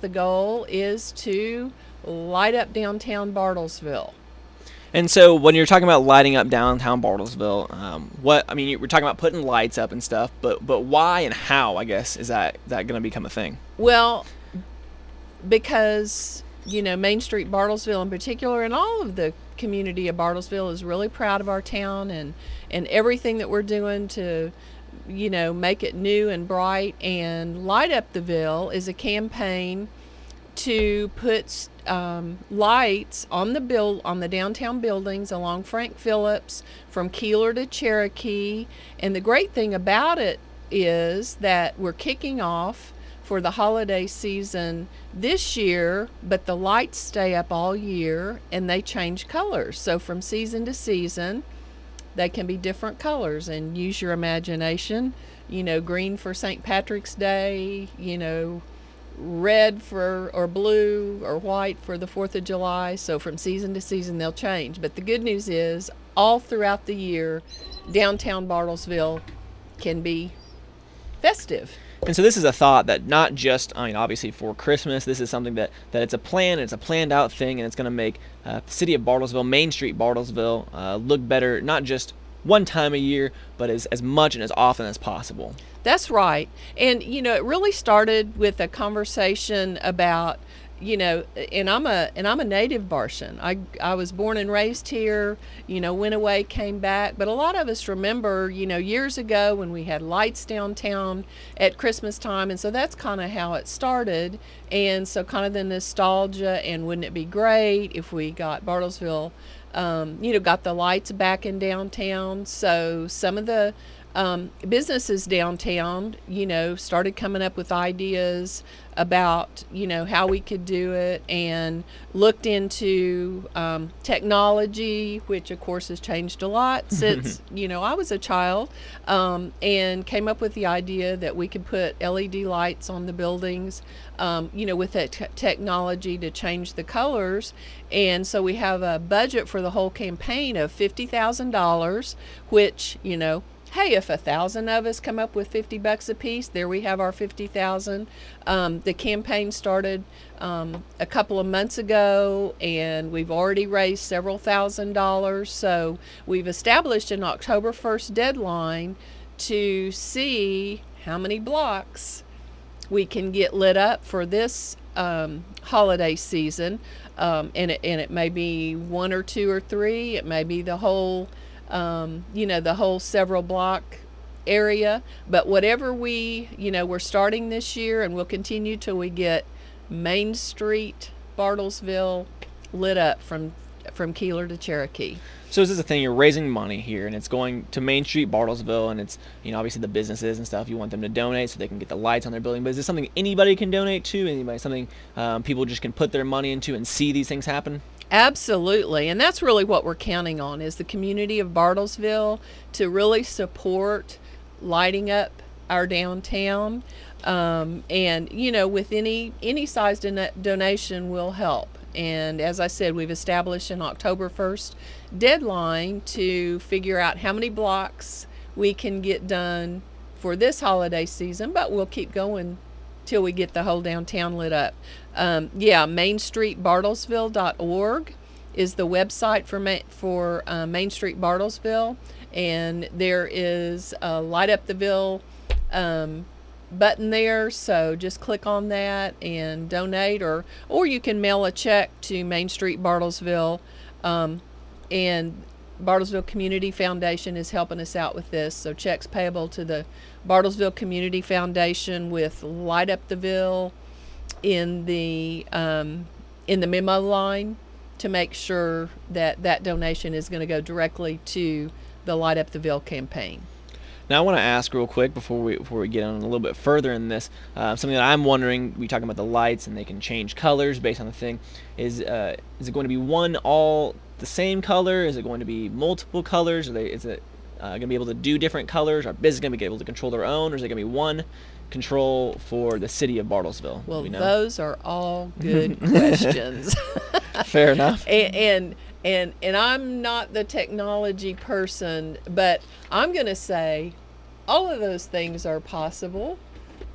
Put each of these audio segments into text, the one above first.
the goal is to light up downtown Bartlesville. And so when you're talking about lighting up downtown Bartlesville, we're talking about putting lights up and stuff, but why and how, I guess, is that going to become a thing? Well, because, Main Street Bartlesville in particular, and all of the community of Bartlesville is really proud of our town and everything that we're doing to, make it new and bright. And Light Up the Ville is a campaign to put lights on the downtown buildings along Frank Phillips from Keeler to Cherokee. And the great thing about it is that we're kicking off for the holiday season this year, but the lights stay up all year and they change colors. So from season to season, they can be different colors, and use your imagination. Green for St. Patrick's Day, red or blue or white for the 4th of July. So from season to season they'll change. But the good news is all throughout the year, downtown Bartlesville can be festive. And so this is a thought that not just, obviously for Christmas, this is something that it's a plan, it's a planned out thing, and it's going to make the city of Bartlesville, Main Street Bartlesville, look better, not just one time a year, but as much and as often as possible. That's right. And, it really started with a conversation about, and I'm a native Bartian. I was born and raised here, went away, came back. But a lot of us remember, years ago when we had lights downtown at Christmas time. And so that's kind of how it started. And so kind of the nostalgia, and wouldn't it be great if we got Bartlesville, got the lights back in downtown. So some of the businesses downtown, started coming up with ideas about, how we could do it, and looked into technology, which of course has changed a lot since, I was a child, and came up with the idea that we could put LED lights on the buildings, with that technology to change the colors. And so we have a budget for the whole campaign of $50,000, which, hey, if 1,000 of us come up with $50 a piece, there we have our 50,000. The campaign started a couple of months ago, and we've already raised several $1,000s. So we've established an October 1st deadline to see how many blocks we can get lit up for this holiday season. And it may be 1 or 2 or 3. It may be the whole the whole several block area. But whatever we're starting this year, and we'll continue till we get Main Street Bartlesville lit up from Keeler to Cherokee. So this is the thing, you're raising money here, and it's going to Main Street Bartlesville, and it's, obviously the businesses and stuff, you want them to donate so they can get the lights on their building. But is this something anybody can donate to? Something people just can put their money into and see these things happen? Absolutely. And that's really what we're counting on, is the community of Bartlesville to really support lighting up our downtown. And, with any size donation will help. And as I said, we've established an October 1st deadline to figure out how many blocks we can get done for this holiday season, but we'll keep going till we get the whole downtown lit up. MainStreetBartlesville.org is the website for Main Street Bartlesville, and there is a Light Up the Ville button there, so just click on that and donate, or you can mail a check to Main Street Bartlesville, and Bartlesville Community Foundation is helping us out with this, so checks payable to the Bartlesville Community Foundation with Light Up the Ville in the memo line, to make sure that donation is going to go directly to the Light Up the Ville campaign. Now I want to ask real quick before we get on a little bit further in this, something that I'm wondering. We talking about the lights and they can change colors based on the thing. Is it going to be one all the same color? Is it going to be multiple colors? Is it going to be able to do different colors? Are businesses going to be able to control their own, or is it going to be one control for the city of Bartlesville? Well, those are all good questions. Fair enough. And I'm not the technology person, but I'm going to say all of those things are possible.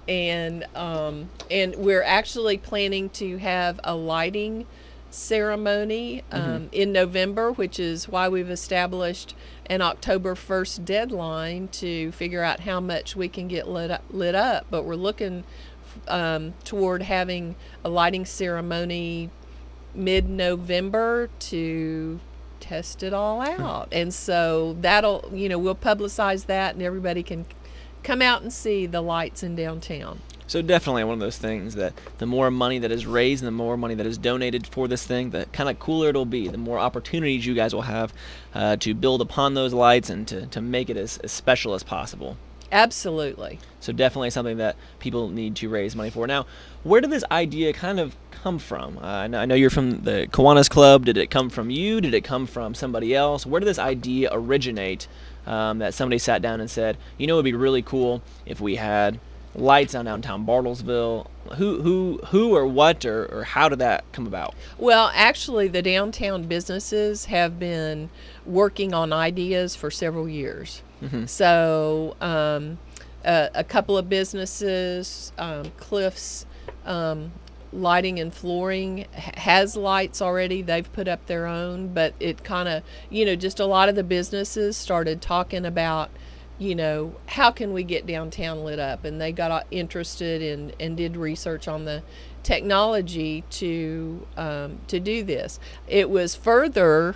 and we're actually planning to have a lighting ceremony in November, which is why we've established an October 1st deadline to figure out how much we can get lit up. But we're looking toward having a lighting ceremony mid-November to test it all out. And so that'll, we'll publicize that, and everybody can come out and see the lights in downtown. So definitely one of those things that the more money that is raised and the more money that is donated for this thing, the kind of cooler it'll be, the more opportunities you guys will have to build upon those lights and to make it as special as possible. Absolutely. So definitely something that people need to raise money for. Now, where did this idea kind of come from? I know you're from the Kiwanis Club. Did it come from you? Did it come from somebody else? Where did this idea originate that somebody sat down and said, it would be really cool if we had lights on downtown Bartlesville? Who or what or how did that come about? Well, actually, the downtown businesses have been working on ideas for several years. Mm-hmm. So a couple of businesses, Cliff's Lighting and Flooring has lights already. They've put up their own, but it kind of, just a lot of the businesses started talking about, how can we get downtown lit up? And they got interested and did research on the technology to do this. It was further,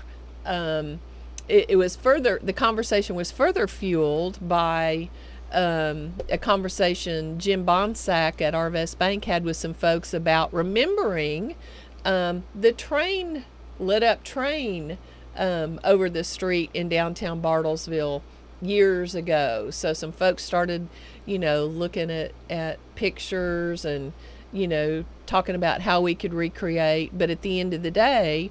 the conversation was further fueled by a conversation Jim Bonsack at Arvest Bank had with some folks about remembering the lit up train over the street in downtown Bartlesville years ago. So some folks started, looking at pictures and, talking about how we could recreate. But at the end of the day,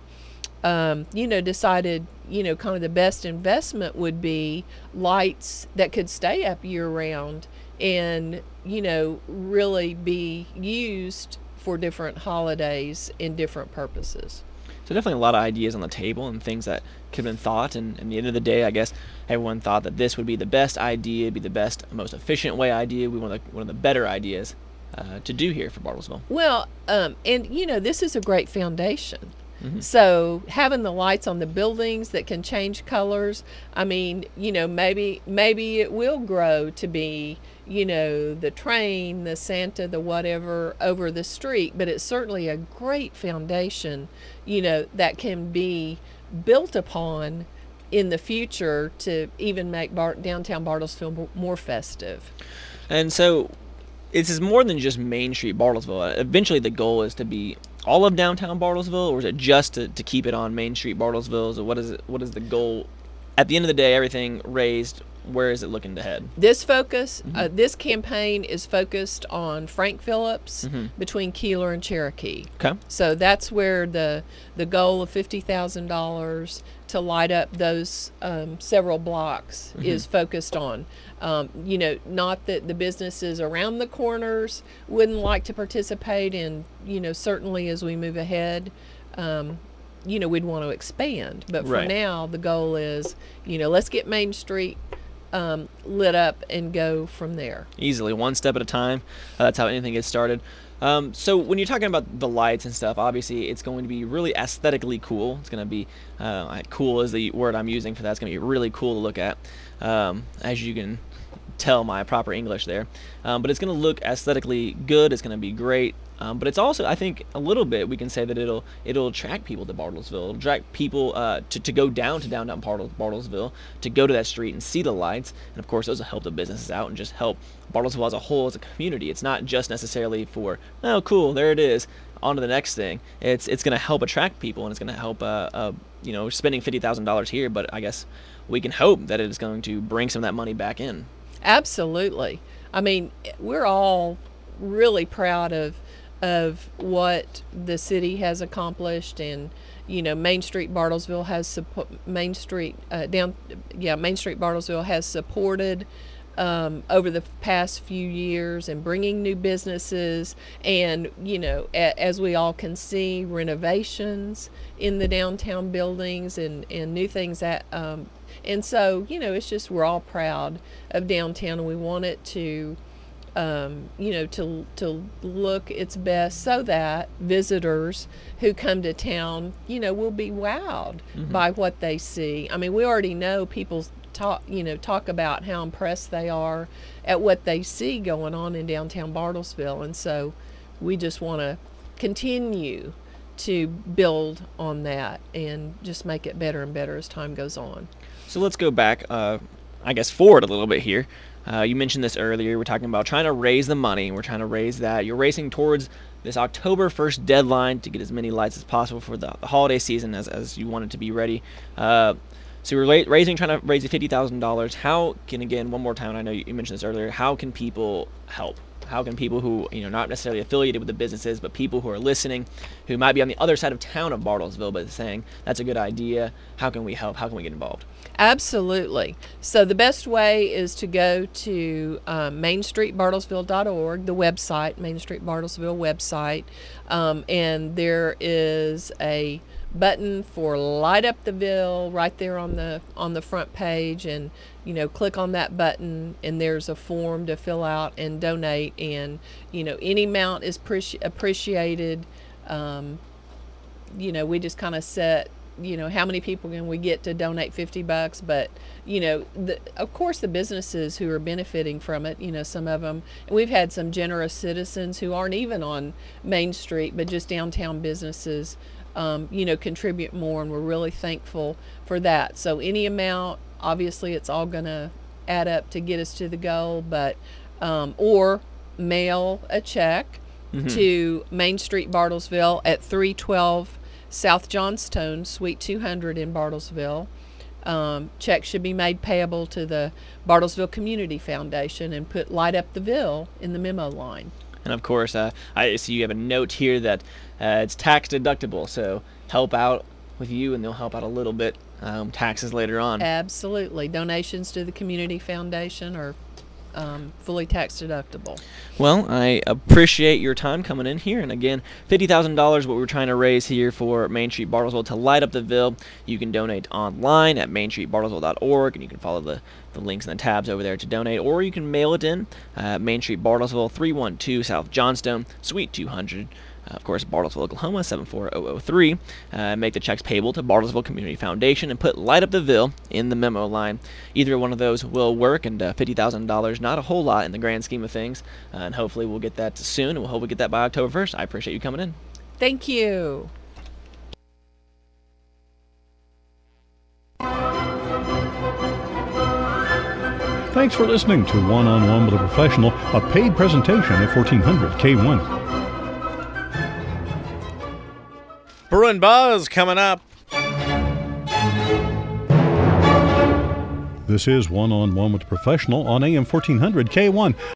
decided, kind of the best investment would be lights that could stay up year round and, really be used for different holidays and different purposes. So definitely a lot of ideas on the table and things that could have been thought. And at the end of the day, I guess everyone thought that this would be the best idea, be the best, most efficient idea. We want one of the better ideas to do here for Bartlesville. Well, and this is a great foundation. Mm-hmm. So having the lights on the buildings that can change colors, I mean, maybe it will grow to be, the train, the Santa, the whatever over the street, but it's certainly a great foundation, that can be built upon in the future to even make downtown Bartlesville more festive. And so this is more than just Main Street Bartlesville. Eventually the goal is to be all of downtown Bartlesville, or is it just to keep it on Main Street Bartlesville? So what is the goal? At the end of the day, everything raised, where is it looking to head? This this campaign is focused on Frank Phillips between Keeler and Cherokee. Okay. So that's where the goal of $50,000 to light up those several blocks is focused on. Not that the businesses around the corners wouldn't like to participate in, certainly as we move ahead, we'd want to expand. But for now, the goal is, let's get Main Street lit up and go from there. Easily, one step at a time. That's how anything gets started. So when you're talking about the lights and stuff, obviously it's going to be really aesthetically cool. It's going to be, cool is the word I'm using for that. It's going to be really cool to look at, as you can tell my proper English there. But it's going to look aesthetically good. It's going to be great. But it's also, I think, a little bit, we can say that it'll attract people to Bartlesville. It'll attract people to go down to downtown Bartlesville, to go to that street and see the lights. And, of course, those will help the businesses out and just help Bartlesville as a whole, as a community. It's not just necessarily for, oh, cool, there it is, on to the next thing. It's going to help attract people, and it's going to help, spending $50,000 here. But I guess we can hope that it is going to bring some of that money back in. Absolutely. I mean, we're all really proud of what the city has accomplished, and Main Street Bartlesville has Main Street Bartlesville has supported over the past few years and bringing new businesses, and as we all can see, renovations in the downtown buildings and new things that and so it's just, we're all proud of downtown, and we want it to to look its best so that visitors who come to town, will be wowed by what they see. I mean, we already know people talk about how impressed they are at what they see going on in downtown Bartlesville, and so we just want to continue to build on that and just make it better and better as time goes on. So let's go back, forward a little bit here. You mentioned this earlier. We're talking about trying to raise the money. We're trying to raise that. You're racing towards this October 1st deadline to get as many lights as possible for the holiday season as you want it to be ready. So we're trying to raise $50,000. How can, again, one more time, I know you mentioned this earlier, how can people help? How can people who, not necessarily affiliated with the businesses, but people who are listening, who might be on the other side of town of Bartlesville, but saying, that's a good idea, how can we help? How can we get involved? Absolutely. So the best way is to go to mainstreetbartlesville.org, the website, Main Street Bartlesville website, and there is a button for Light Up the Ville right there on the front page, and click on that button, and there's a form to fill out and donate, and any amount is appreciated. We just kind of set how many people can we get to donate $50, but of course the businesses who are benefiting from it, some of them, and we've had some generous citizens who aren't even on Main Street but just downtown businesses contribute more, and we're really thankful for that. So any amount, obviously it's all going to add up to get us to the goal, but or mail a check to Main Street Bartlesville at 312 South Johnstone, Suite 200 in Bartlesville. Check should be made payable to the Bartlesville Community Foundation, and put Light Up the Ville in the memo line. And of course, I see you have a note here that it's tax deductible, so help out with you, and they'll help out a little bit taxes later on. Absolutely. Donations to the Community Foundation are fully tax deductible. Well, I appreciate your time coming in here, and again, $50,000 what we're trying to raise here for Main Street Bartlesville to Light Up the Ville. You can donate online at mainstreetbartlesville.org, and you can follow the links and the tabs over there to donate, or you can mail it in Main Street Bartlesville, 312 South Johnstone, Suite 200. Of course, Bartlesville, Oklahoma, 74003. Make the checks payable to Bartlesville Community Foundation, and put Light Up the Ville in the memo line. Either one of those will work, and $50,000, not a whole lot in the grand scheme of things. And hopefully we'll get that soon, and we'll hope we get that by October 1st. I appreciate you coming in. Thank you. Thanks for listening to One-on-One with a Professional, a paid presentation at 1400 K1. Brew and Buzz coming up. This is One-on-One with a Professional on AM 1400 K1.